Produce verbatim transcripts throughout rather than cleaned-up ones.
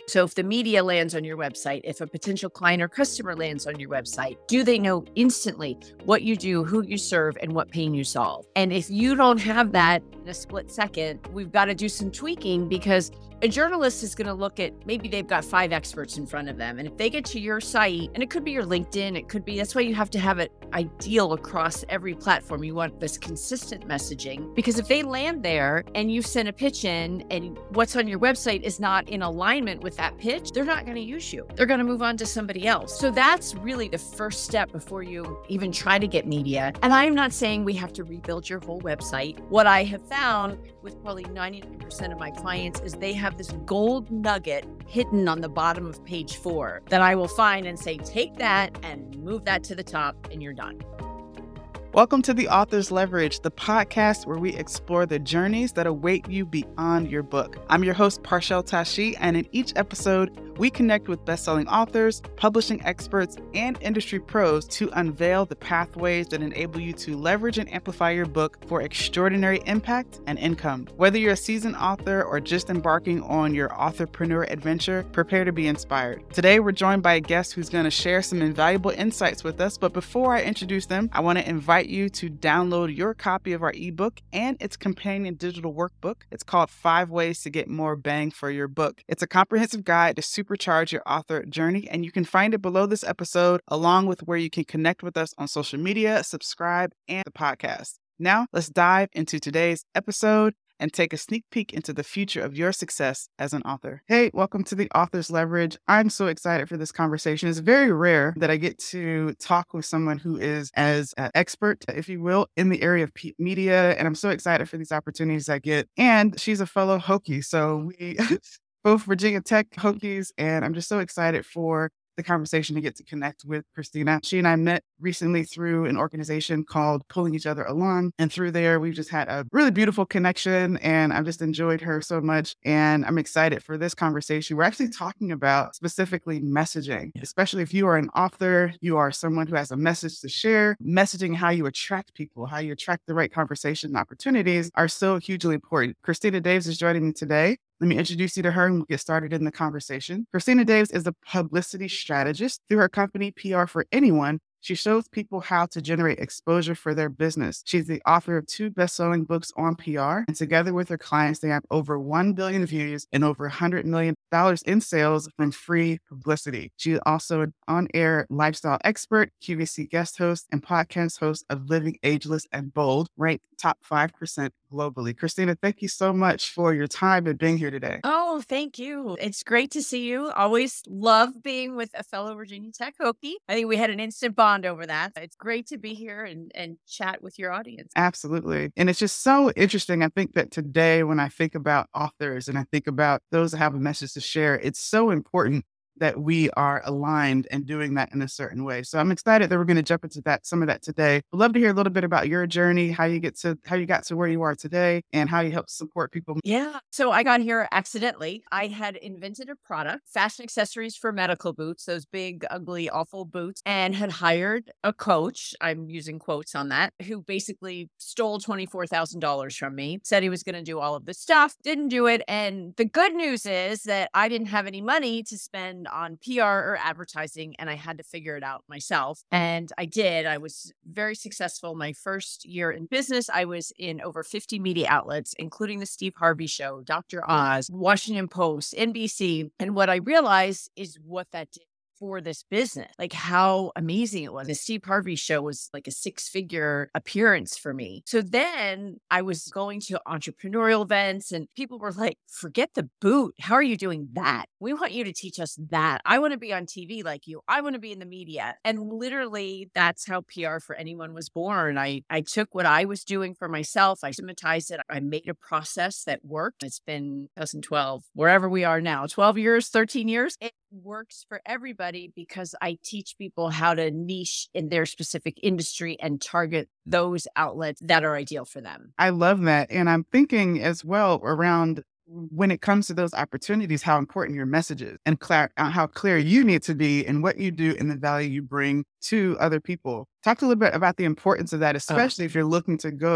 So if the media lands on your website, if a potential client or customer lands on your website, do they know instantly what you do, who you serve, and what pain you solve? And if you don't have that in a split second, we've got to do some tweaking, because a journalist is going to look at, maybe they've got five experts in front of them. And if they get to your site, and it could be your LinkedIn, it could be, that's why you have to have it ideal across every platform. You want this consistent messaging, because if they land there and you send a pitch in and what's on your website is not in alignment with that pitch, they're not going to use you. They're going to move on to somebody else. So that's really the first step before you even try to get media. And I'm not saying we have to rebuild your whole website. What I have found with probably ninety-nine percent of my clients is they have this gold nugget hidden on the bottom of page four that I will find and say, take that and move that to the top and you're done. Welcome to The Author's Leverage, the podcast where we explore the journeys that await you beyond your book. I'm your host, Parshell Tashi, and in each episode, we connect with best-selling authors, publishing experts, and industry pros to unveil the pathways that enable you to leverage and amplify your book for extraordinary impact and income. Whether you're a seasoned author or just embarking on your authorpreneur adventure, prepare to be inspired. Today, we're joined by a guest who's going to share some invaluable insights with us, but before I introduce them, I want to invite you to download your copy of our ebook and its companion digital workbook. It's called Five Ways to Get More Bang for Your Book. It's a comprehensive guide to supercharge your author journey, and you can find it below this episode, along with where you can connect with us on social media, subscribe, and the podcast. Now, let's dive into today's episode and take a sneak peek into the future of your success as an author. Hey, welcome to The Author's Leverage. I'm so excited for this conversation. It's very rare that I get to talk with someone who is as uh, expert, if you will, in the area of p- media. And I'm so excited for these opportunities I get. And she's a fellow Hokie. So we both Virginia Tech Hokies. And I'm just so excited for the conversation to get to connect with Christina. She and I met recently through an organization called Pulling Each Other Along. And through there, we've just had a really beautiful connection, and I've just enjoyed her so much. And I'm excited for this conversation. We're actually talking about specifically messaging, especially if you are an author, you are someone who has a message to share. Messaging, how you attract people, how you attract the right conversation and opportunities are so hugely important. Christina Daves is joining me today. Let me introduce you to her and we'll get started in the conversation. Christina Daves is a publicity strategist. Through her company, P R for Anyone, she shows people how to generate exposure for their business. She's the author of two best-selling books on P R, and together with her clients, they have over one billion views and over one hundred million dollars in sales from free publicity. She is also an on-air lifestyle expert, Q V C guest host, and podcast host of Living Ageless and Bold, ranked top five percent globally. Christina, thank you so much for your time and being here today. Oh, thank you. It's great to see you. Always love being with a fellow Virginia Tech Hokie. I think we had an instant bond over that. It's great to be here and, and chat with your audience. Absolutely. And it's just so interesting. I think that today, when I think about authors and I think about those that have a message to share, it's so important that we are aligned and doing that in a certain way. So I'm excited that we're going to jump into that, some of that today. I'd love to hear a little bit about your journey, how you get to, how you got to where you are today and how you help support people. Yeah. So I got here accidentally. I had invented a product, fashion accessories for medical boots, those big, ugly, awful boots, and had hired a coach. I'm using quotes on that, who basically stole twenty-four thousand dollars from me, said he was going to do all of this stuff, didn't do it. And the good news is that I didn't have any money to spend on P R or advertising, and I had to figure it out myself. And I did. I was very successful. My first year in business, I was in over fifty media outlets, including the Steve Harvey Show, Doctor Oz, Washington Post, N B C. And what I realized is what that did for this business, like how amazing it was. The Steve Harvey Show was like a six figure appearance for me. So then I was going to entrepreneurial events and people were like, forget the boot. How are you doing that? We want you to teach us that. I want to be on T V like you. I want to be in the media. And literally that's how P R for Anyone was born. I, I took what I was doing for myself. I systematized it. I made a process that worked. It's been twenty twelve, wherever we are now, twelve years, thirteen years. It works for everybody because I teach people how to niche in their specific industry and target those outlets that are ideal for them. I love that. And I'm thinking as well around when it comes to those opportunities, how important your message is and clear, uh, how clear you need to be in what you do and the value you bring to other people. Talk a little bit about the importance of that, especially uh, if you're looking to go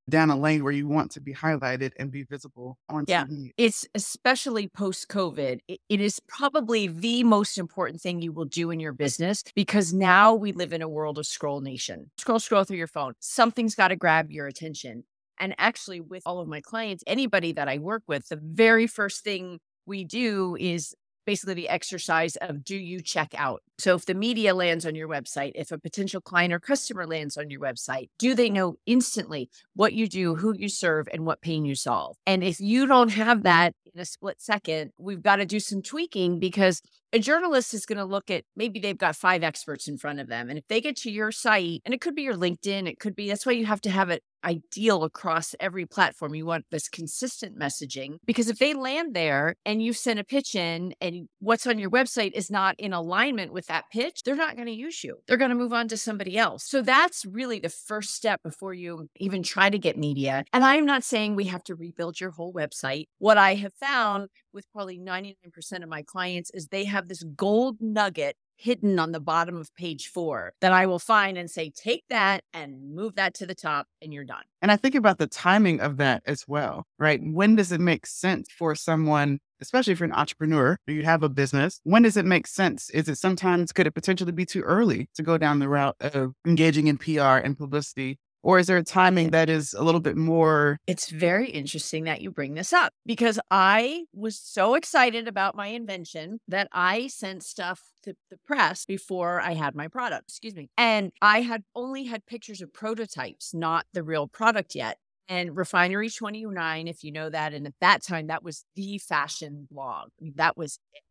down a lane where you want to be highlighted and be visible on Yeah. T V. It's especially post-COVID. It, it is probably the most important thing you will do in your business because now we live in a world of scroll nation. Scroll, scroll through your phone. Something's got to grab your attention. And actually, with all of my clients, anybody that I work with, the very first thing we do is basically the exercise of do you check out? So if the media lands on your website, if a potential client or customer lands on your website, do they know instantly what you do, who you serve, and what pain you solve? And if you don't have that in a split second, we've got to do some tweaking because a journalist is going to look at maybe they've got five experts in front of them. And if they get to your site, and it could be your LinkedIn, it could be, that's why you have to have it ideal across every platform. You want this consistent messaging because if they land there and you send a pitch in and what's on your website is not in alignment with that pitch, they're not going to use you. They're going to move on to somebody else. So that's really the first step before you even try to get media. And I'm not saying we have to rebuild your whole website. What I have found with probably ninety-nine percent of my clients is they have this gold nugget hidden on the bottom of page four that I will find and say, take that and move that to the top and you're done. And I think about the timing of that as well, right? When does it make sense for someone, especially if you're an entrepreneur or you have a business, when does it make sense? Is it sometimes, could it potentially be too early to go down the route of engaging in P R and publicity? Or is there a timing that is a little bit more? It's very interesting that you bring this up because I was so excited about my invention that I sent stuff to the press before I had my product, excuse me. And I had only had pictures of prototypes, not the real product yet. And Refinery twenty-nine, if you know that, and at that time, that was the fashion blog. I mean, that was it.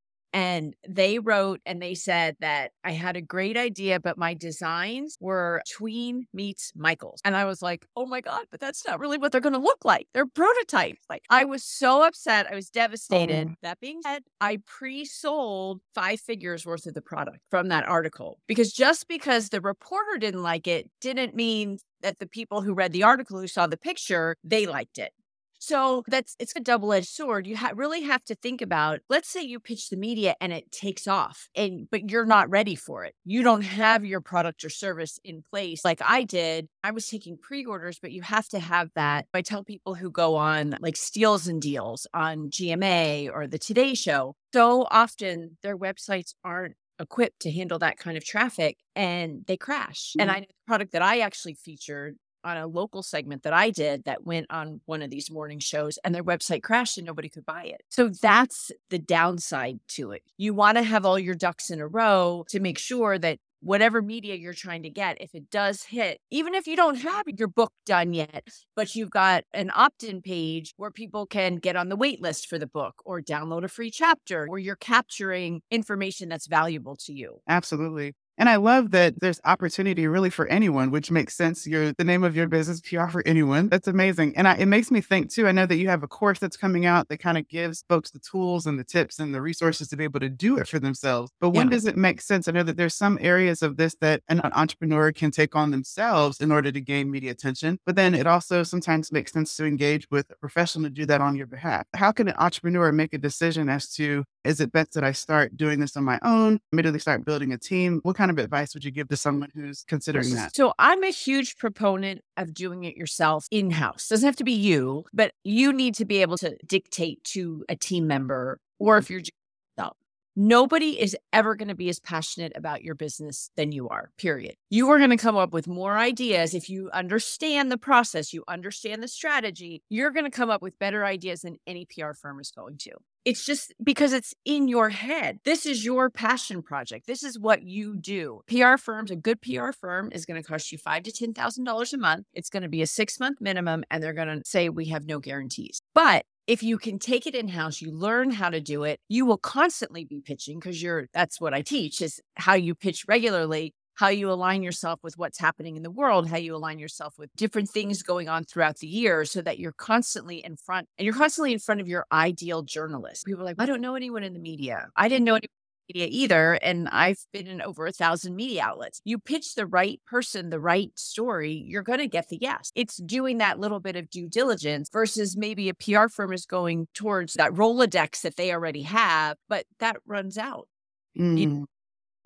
And they wrote and they said that I had a great idea, but my designs were tween meets Michaels. And I was like, oh my God, but that's not really what they're going to look like. They're prototypes. Like I was so upset. I was devastated. Oh. That being said, I pre-sold five figures worth of the product from that article because just because the reporter didn't like it didn't mean that the people who read the article, who saw the picture, they liked it. So that's, it's a double-edged sword. You ha- really have to think about, let's say you pitch the media and it takes off and, but you're not ready for it. You don't have your product or service in place like I did. I was taking pre-orders, but you have to have that. I tell people who go on like Steals and Deals on G M A or the Today Show, so often their websites aren't equipped to handle that kind of traffic and they crash. Mm-hmm. And I know the product that I actually featured on a local segment that I did that went on one of these morning shows and their website crashed and nobody could buy it. So that's the downside to it. You want to have all your ducks in a row to make sure that whatever media you're trying to get, if it does hit, even if you don't have your book done yet, but you've got an opt-in page where people can get on the wait list for the book or download a free chapter where you're capturing information that's valuable to you. Absolutely. And I love that there's opportunity really for anyone, which makes sense. You're the name of your business, P R for anyone. That's amazing. And I, it makes me think too, I know that you have a course that's coming out that kind of gives folks the tools and the tips and the resources to be able to do it for themselves. But when yeah. does it make sense? I know that there's some areas of this that an entrepreneur can take on themselves in order to gain media attention. But then it also sometimes makes sense to engage with a professional to do that on your behalf. How can an entrepreneur make a decision as to, is it best that I start doing this on my own, immediately start building a team? What kind of advice would you give to someone who's considering that? So I'm a huge proponent of doing it yourself in-house. Doesn't have to be you, but you need to be able to dictate to a team member, or if you're just yourself. Nobody is ever going to be as passionate about your business than you are, period. You are going to come up with more ideas. If you understand the process, you understand the strategy, you're going to come up with better ideas than any P R firm is going to. It's just because it's in your head. This is your passion project. This is what you do. P R firms, a good P R firm is going to cost you five to ten thousand dollars a month. It's going to be a six month minimum, and they're going to say we have no guarantees. But if you can take it in-house, you learn how to do it, you will constantly be pitching because you're, that's what I teach is how you pitch regularly, how you align yourself with what's happening in the world, how you align yourself with different things going on throughout the year so that you're constantly in front and you're constantly in front of your ideal journalist. People are like, I don't know anyone in the media. I didn't know anyone in the media either. And I've been in over a thousand media outlets. You pitch the right person, the right story, you're going to get the yes. It's doing that little bit of due diligence versus maybe a P R firm is going towards that Rolodex that they already have, but that runs out. Mm. You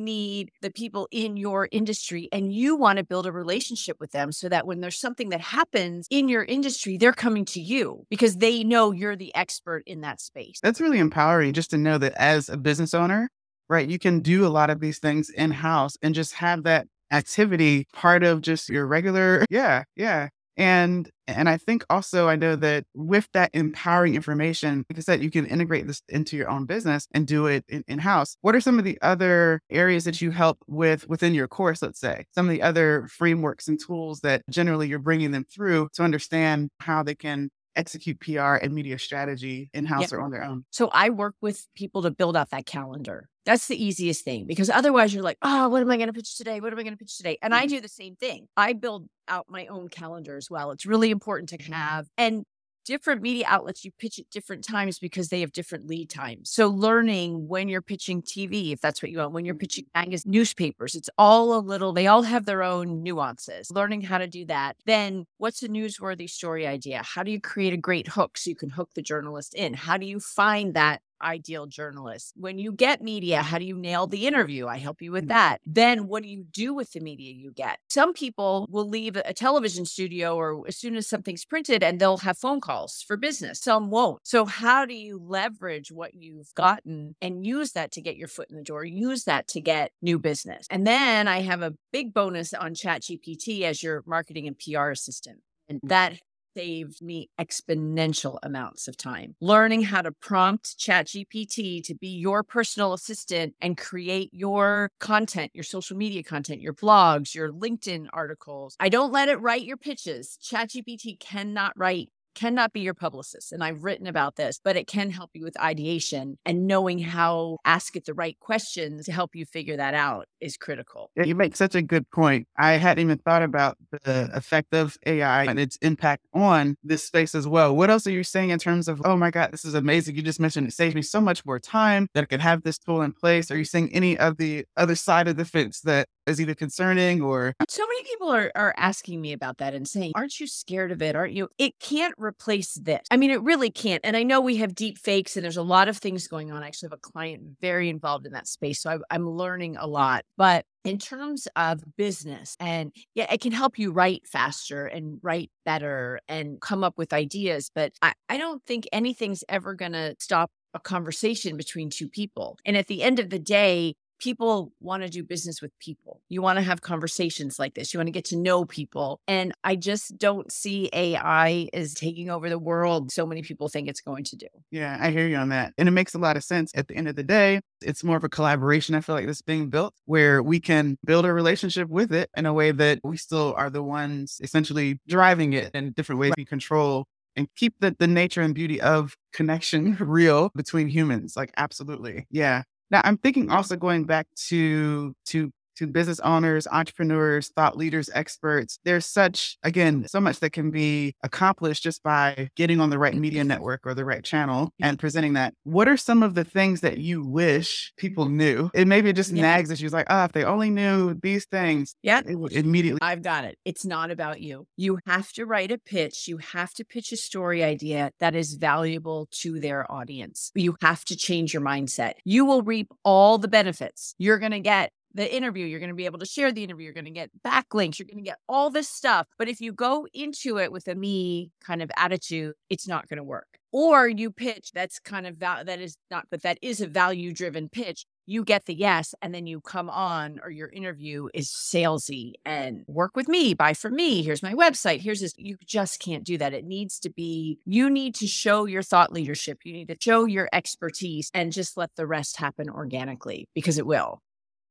need the people in your industry and you want to build a relationship with them so that when there's something that happens in your industry, they're coming to you because they know you're the expert in that space. That's really empowering just to know that as a business owner, right, you can do a lot of these things in-house and just have that activity part of just your regular. Yeah, yeah. And and I think also I know that with that empowering information, like I said, you can integrate this into your own business and do it in, in-house. What are some of the other areas that you help with within your course, let's say? Some of the other frameworks and tools that generally you're bringing them through to understand how they can execute P R and media strategy in-house Yeah. or on their own? So I work with people to build out that calendar. That's the easiest thing because otherwise you're like, oh, what am I going to pitch today? What am I going to pitch today? And I do the same thing. I build out my own calendar as well. It's really important to have. And different media outlets, you pitch at different times because they have different lead times. So learning when you're pitching T V, if that's what you want, when you're pitching magazines, newspapers, it's all a little, they all have their own nuances. Learning how to do that. Then what's a newsworthy story idea? How do you create a great hook so you can hook the journalist in? How do you find that ideal journalist? When you get media, how do you nail the interview? I help you with that. Then what do you do with the media you get? Some people will leave a television studio or as soon as something's printed and they'll have phone calls for business. Some won't. So how do you leverage what you've gotten and use that to get your foot in the door? Use that to get new business. And then I have a big bonus on ChatGPT as your marketing and P R assistant. And that saved me exponential amounts of time. Learning how to prompt ChatGPT to be your personal assistant and create your content, your social media content, your blogs, your LinkedIn articles. I don't let it write your pitches. ChatGPT cannot write cannot be your publicist. And I've written about this, but it can help you with ideation and knowing how ask it the right questions to help you figure that out is critical. Yeah, you make such a good point. I hadn't even thought about the effect of A I and its impact on this space as well. What else are you saying in terms of, oh my God, this is amazing. You just mentioned it saves me so much more time that I could have this tool in place. Are you seeing any of the other side of the fence that is either concerning or? So many people are, are asking me about that and saying, aren't you scared of it? Aren't you? It can't replace this. I mean, it really can't. And I know we have deep fakes and there's a lot of things going on. I actually have a client very involved in that space. So I, I'm learning a lot. But in terms of business, and yeah, it can help you write faster and write better and come up with ideas. But I, I don't think anything's ever going to stop a conversation between two people. And at the end of the day, people want to do business with people. You want to have conversations like this. You want to get to know people. And I just don't see A I as taking over the world. So many people think it's going to do. Yeah, I hear you on that. And it makes a lot of sense. At the end of the day, it's more of a collaboration. I feel like that's being built where we can build a relationship with it in a way that we still are the ones essentially driving it in different ways we control and keep the, the nature and beauty of connection real between humans. Like, absolutely. Yeah. Now, I'm thinking also going back to to to business owners, entrepreneurs, thought leaders, experts. There's such, again, so much that can be accomplished just by getting on the right media network or the right channel and presenting that. What are some of the things that you wish people knew? It maybe just Yeah. nags at you. It's like, oh, if they only knew these things, Yeah. it would immediately. I've got it. It's not about you. You have to write a pitch. You have to pitch a story idea that is valuable to their audience. You have to change your mindset. You will reap all the benefits. You're going to get the interview. You're going to be able to share the interview. You're going to get backlinks. You're going to get all this stuff. But if you go into it with a me kind of attitude, it's not going to work. Or you pitch that's kind of, val- that is not, but that is a value driven pitch. You get the yes, and then you come on, or your interview is salesy and work with me, buy from me. Here's my website. Here's this. You just can't do that. It needs to be, you need to show your thought leadership. You need to show your expertise and just let the rest happen organically because it will.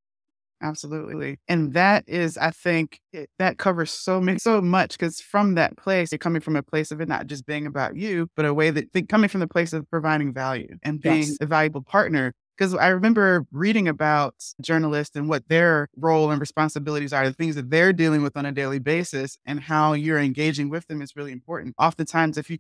Absolutely. And that is, I think it, that covers so many, so much because from that place, you're coming from a place of it not just being about you, but a way that think, coming from the place of providing value and being Yes. a valuable partner. Because I remember reading about journalists and what their role and responsibilities are, the things that they're dealing with on a daily basis and how you're engaging with them is really important. Oftentimes, if you can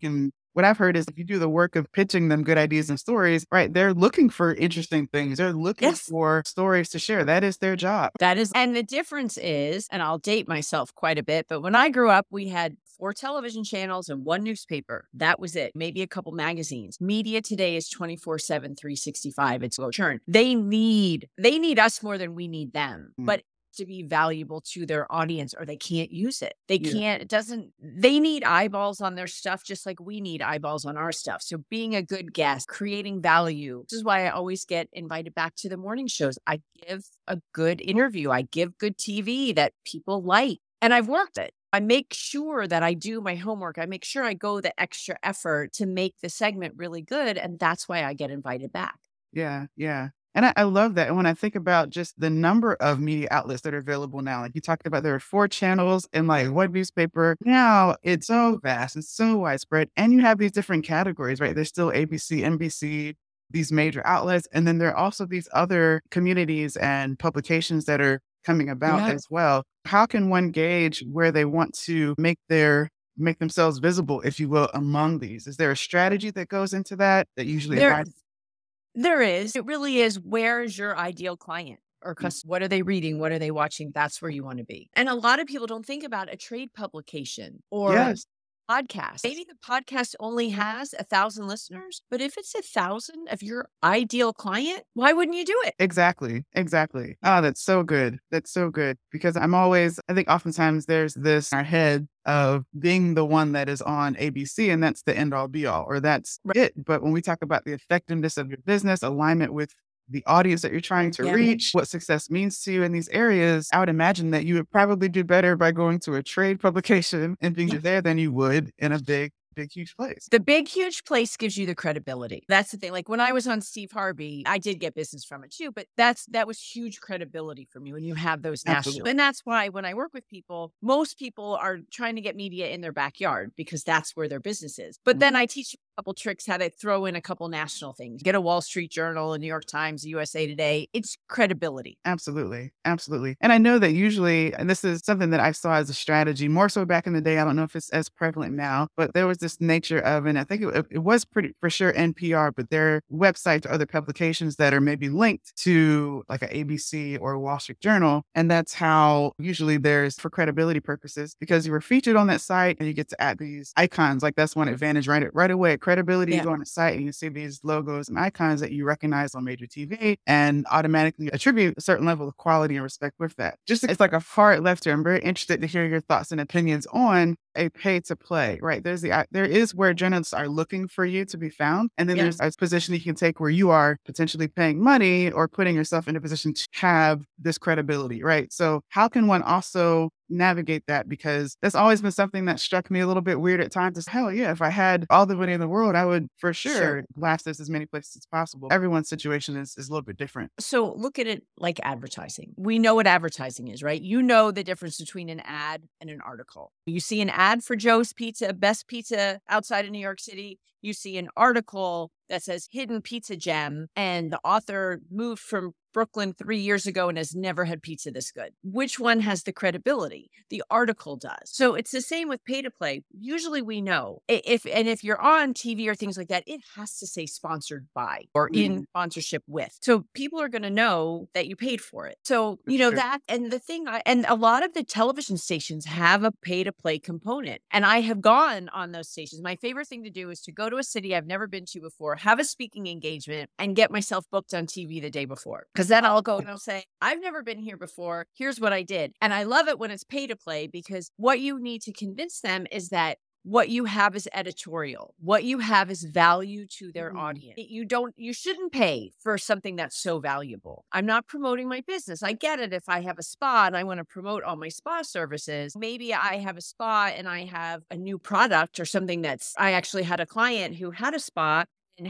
what I've heard is if you do the work of pitching them good ideas and stories, right, they're looking for interesting things. They're looking Yes. for stories to share. That is their job. That is, and the difference is, and I'll date myself quite a bit, but when I grew up, we had four television channels and one newspaper. That was it. Maybe a couple magazines. Media today is twenty-four seven, three sixty-five. It's low churn. They need, they need us more than we need them. Mm. But to be valuable to their audience, or they can't use it. They Yeah. can't, it doesn't, they need eyeballs on their stuff just like we need eyeballs on our stuff. So being a good guest, creating value. This is why I always get invited back to the morning shows. I give a good interview. I give good T V that people like, and I've worked it. I make sure that I do my homework. I make sure I go the extra effort to make the segment really good. And that's why I get invited back. Yeah, yeah. And I, I love that. And when I think about just the number of media outlets that are available now, like you talked about, there are four channels and like one newspaper. Now it's so vast, it's so widespread. And you have these different categories, right? There's still A B C, N B C, these major outlets. And then there are also these other communities and publications that are coming about Yeah. as well. How can one gauge where they want to make their make themselves visible, if you will, among these? Is there a strategy that goes into that that usually There, advises? there is. It really is. Where is your ideal client or Mm. customer? What are they reading? What are they watching? That's where you want to be. And a lot of people don't think about a trade publication or Yes. podcast. Maybe the podcast only has a thousand listeners, but if it's a thousand of your ideal client, why wouldn't you do it? Exactly. Exactly. Oh, that's so good. That's so good. Because I'm always, I think oftentimes there's this in our head of being the one that is on A B C and that's the end all be all, or that's Right. it. But when we talk about the effectiveness of your business, alignment with the audience that you're trying to Yeah. reach, what success means to you in these areas, I would imagine that you would probably do better by going to a trade publication and being Yeah. there than you would in a big, big, huge place. The big, huge place gives you the credibility. That's the thing. Like when I was on Steve Harvey, I did get business from it too, but that's, that was huge credibility for me when you have those national. Absolutely. And that's why when I work with people, most people are trying to get media in their backyard because that's where their business is. But then I teach you a couple tricks how to throw in a couple national things. Get a Wall Street Journal, a New York Times, a U S A Today. It's credibility. Absolutely. Absolutely. And I know that usually, and this is something that I saw as a strategy more so back in the day. I don't know if it's as prevalent now, but there was this nature of, and I think it, it was pretty for sure N P R, but there are websites or other publications that are maybe linked to like a A B C or a Wall Street Journal. And that's how usually there's for credibility purposes, because you were featured on that site and you get to add these icons. Like that's one advantage right, right away. Credibility, Yeah. you go on a site and you see these logos and icons that you recognize on major T V and automatically attribute a certain level of quality and respect with that. Just it's like a hard left turn. I'm very interested to hear your thoughts and opinions on a pay to play, right? There's the, there is where journalists are looking for you to be found. And then Yeah. there's a position you can take where you are potentially paying money or putting yourself in a position to have this credibility, right? So how can one also navigate that? Because that's always been something that struck me a little bit weird at times. Is hell yeah, if I had all the money in the world, I would for sure, Sure. blast this as many places as possible. Everyone's situation is, is a little bit different. So look at it like advertising. We know what advertising is, right? You know the difference between an ad and an article. You see an ad for Joe's Pizza, best pizza outside of New York City. You see an article that says hidden pizza gem, and the author moved from Brooklyn three years ago and has never had pizza this good. Which one has the credibility? The article does. So it's the same with pay to play. Usually we know I- if, and if you're on T V or things like that, it has to say sponsored by or in sponsorship with. So people are going to know that you paid for it. So, you know, Sure. that, and the thing, I, and a lot of the television stations have a pay to play component. And I have gone on those stations. My favorite thing to do is to go to a city I've never been to before, have a speaking engagement, and get myself booked on T V the day before. Because then I'll go and I'll say, I've never been here before. Here's what I did. And I love it when it's pay to play, because what you need to convince them is that what you have is editorial. What you have is value to their Mm. audience. You don't, you shouldn't pay for something that's so valuable. I'm not promoting my business. I get it. If I have a spa and I want to promote all my spa services, maybe I have a spa and I have a new product or something that's, I actually had a client who had a spa and had the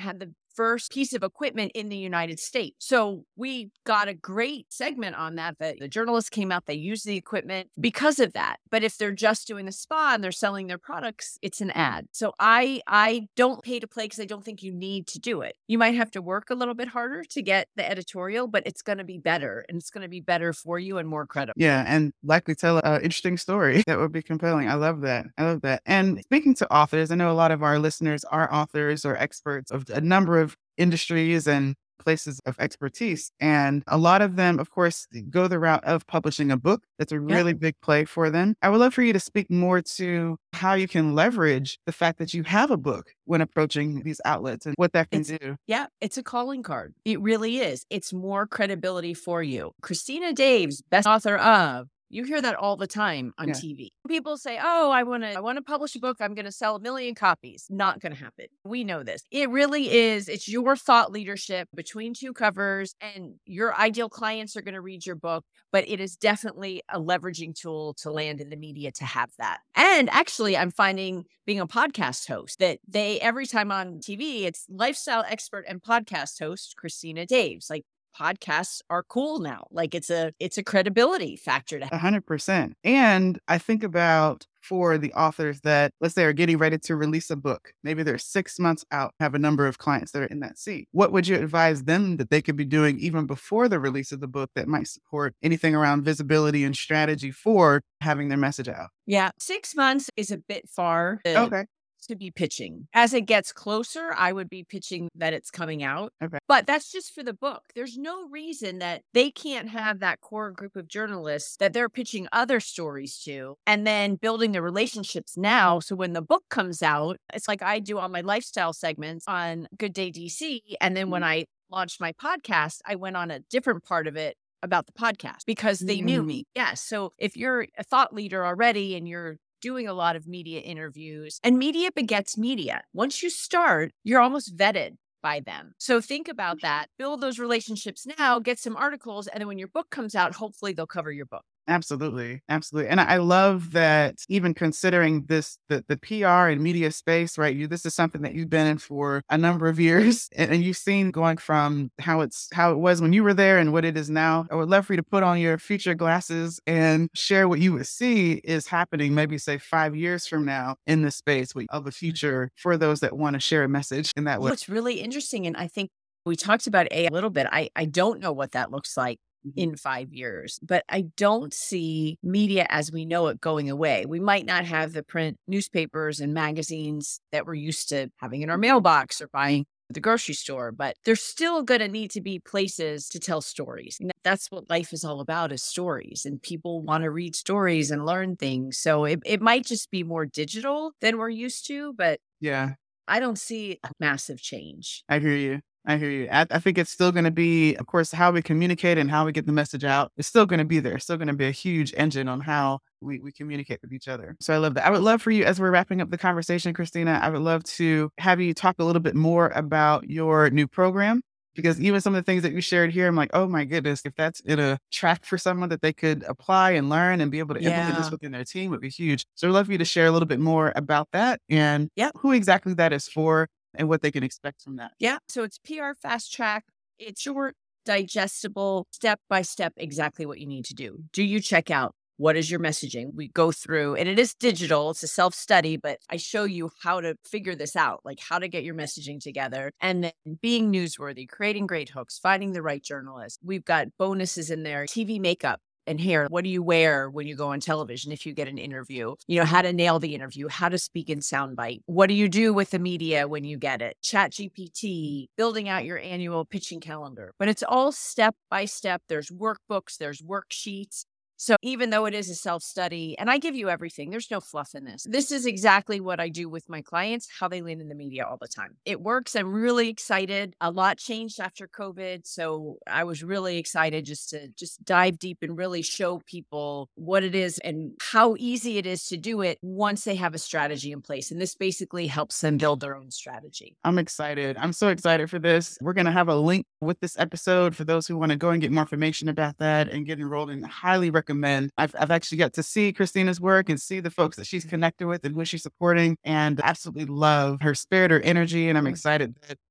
first piece of equipment in the United States. So we got a great segment on that, that the journalists came out, they used the equipment because of that. But if they're just doing a spa and they're selling their products, it's an ad. So I I don't pay to play because I don't think you need to do it. You might have to work a little bit harder to get the editorial, but it's going to be better, and it's going to be better for you and more credible. Yeah, and likely tell an interesting story that would be compelling. I love that. I love that. And speaking to authors, I know a lot of our listeners are authors or experts of a number of industries and places of expertise. And a lot of them, of course, go the route of publishing a book. That's a really yeah. big play for them. I would love for you to speak more to how you can leverage the fact that you have a book when approaching these outlets and what that can it's, do. Yeah, it's a calling card. It really is. It's more credibility for you. Christina Daves, best author of. You hear that all the time on yeah. T V. People say, oh, I want to I want to publish a book. I'm going to sell a million copies. Not going to happen. We know this. It really is. It's your thought leadership between two covers, and your ideal clients are going to read your book. But it is definitely a leveraging tool to land in the media to have that. And actually, I'm finding being a podcast host that they, every time on T V, it's lifestyle expert and podcast host, Christina Daves. Like, podcasts are cool now. Like it's a, it's a credibility factor to have. A hundred percent. And I think about for the authors that, let's say, are getting ready to release a book, maybe they're six months out, have a number of clients that are in that seat. What would you advise them that they could be doing even before the release of the book that might support anything around visibility and strategy for having their message out? Yeah. Six months is a bit far. To- okay. to be pitching. As it gets closer, I would be pitching that it's coming out. Okay. But that's just for the book. There's no reason that they can't have that core group of journalists that they're pitching other stories to and then building the relationships now. So when the book comes out, it's like I do on my lifestyle segments on Good Day D C. And then when I launched my podcast, I went on a different part of it about the podcast because they mm-hmm. knew me. Yes. So if you're a thought leader already and you're doing a lot of media interviews, and media begets media. Once you start, you're almost vetted by them. So think about that, build those relationships now, get some articles, and then when your book comes out, hopefully they'll cover your book. Absolutely. Absolutely. And I love that even considering this, the, the P R and media space, right? You, this is something that you've been in for a number of years and, and you've seen going from how it's, how it was when you were there and what it is now. I would love for you to put on your future glasses and share what you would see is happening, maybe say five years from now in this space of the future for those that want to share a message in that way. What's really interesting, and I think we talked about A I a little bit. I, I don't know what that looks like in five years. But I don't see media as we know it going away. We might not have the print newspapers and magazines that we're used to having in our mailbox or buying at the grocery store, but there's still going to need to be places to tell stories. And that's what life is all about, is stories, and people want to read stories and learn things. So it, it might just be more digital than we're used to, but yeah, I don't see a massive change. I hear you. I hear you. I, I think it's still going to be, of course, how we communicate and how we get the message out. It's still going to be there. It's still going to be a huge engine on how we, we communicate with each other. So I love that. I would love for you, as we're wrapping up the conversation, Christina, I would love to have you talk a little bit more about your new program. Because even some of the things that you shared here, I'm like, oh my goodness, if that's in a track for someone that they could apply and learn and be able to yeah. implement this within their team would be huge. So I'd love for you to share a little bit more about that and yep. who exactly that is for and what they can expect from that. Yeah. So it's P R Fast Track. It's short, digestible, step-by-step, exactly what you need to do. Do you check out? What is your messaging? We go through, and it is digital. It's a self-study, but I show you how to figure this out, like how to get your messaging together, and then being newsworthy, creating great hooks, finding the right journalist. We've got bonuses in there, T V makeup and hair. What do you wear when you go on television if you get an interview? You know, how to nail the interview, how to speak in soundbite. What do you do with the media when you get it? Chat G P T, building out your annual pitching calendar. But it's all step by step. There's workbooks, there's worksheets. So even though it is a self-study, and I give you everything, there's no fluff in this. This is exactly what I do with my clients, how they land in the media all the time. It works. I'm really excited. A lot changed after COVID. So I was really excited just to just dive deep and really show people what it is and how easy it is to do it once they have a strategy in place. And this basically helps them build their own strategy. I'm excited. I'm so excited for this. We're going to have a link with this episode for those who want to go and get more information about that and get enrolled, and highly recommend recommend. I've, I've actually got to see Christina's work and see the folks that she's connected with and who she's supporting, and absolutely love her spirit, her energy. And I'm excited that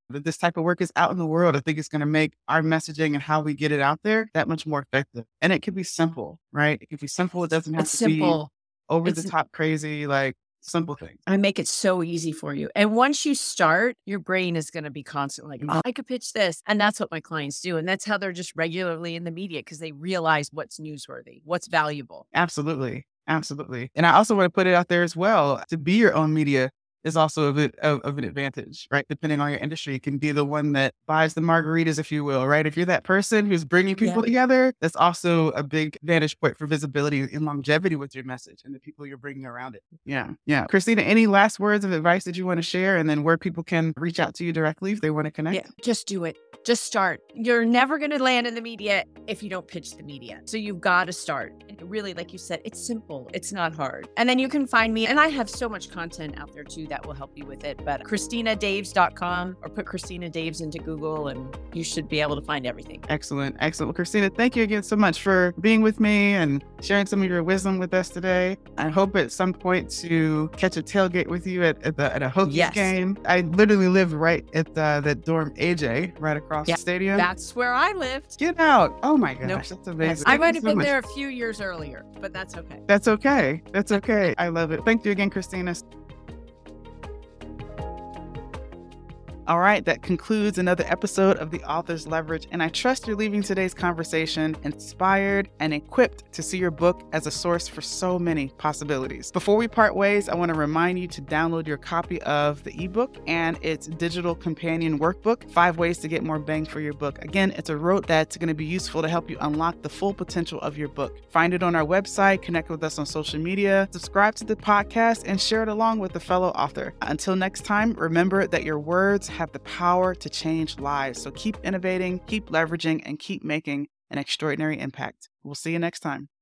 that this type of work is out in the world. I think it's going to make our messaging and how we get it out there that much more effective. And it can be simple, right? It can be simple. It doesn't have It's to simple. be over It's the top crazy, like simple things. I make it so easy for you. And once you start, your brain is going to be constantly like, oh, I could pitch this. And that's what my clients do. And that's how they're just regularly in the media because they realize what's newsworthy, what's valuable. Absolutely. Absolutely. And I also want to put it out there as well. To be your own media is also a bit of, of an advantage, right? Depending on your industry, you can be the one that buys the margaritas, if you will, right? If you're that person who's bringing people Yeah. together, that's also a big vantage point for visibility and longevity with your message and the people you're bringing around it. Yeah. Yeah. Christina, any last words of advice that you want to share, and then where people can reach out to you directly if they want to connect? Yeah, just do it. Just start. You're never going to land in the media if you don't pitch the media. So you've got to start. And really, like you said, it's simple. It's not hard. And then you can find me. And I have so much content out there too that will help you with it. But Christina Daves dot com or put Christina Daves into Google and you should be able to find everything. Excellent. Excellent. Well, Christina, thank you again so much for being with me and sharing some of your wisdom with us today. I hope at some point to catch a tailgate with you at, at, the, at a Hokies Yes. game. I literally live right at the, the dorm A J, right across Yeah, the stadium. That's where I lived. Get out. Oh my gosh, Nope. that's amazing. I Thank might you have so been much. there a few years earlier, but that's okay. That's okay. That's okay. I love it. Thank you again, Christina. All right, that concludes another episode of The Author's Leverage, and I trust you're leaving today's conversation inspired and equipped to see your book as a source for so many possibilities. Before we part ways, I want to remind you to download your copy of the ebook and its digital companion workbook, Five Ways to Get More Bang for Your Book. Again, it's a rote that's going to be useful to help you unlock the full potential of your book. Find it on our website, connect with us on social media, subscribe to the podcast, and share it along with a fellow author. Until next time, remember that your words have the power to change lives. So keep innovating, keep leveraging, and keep making an extraordinary impact. We'll see you next time.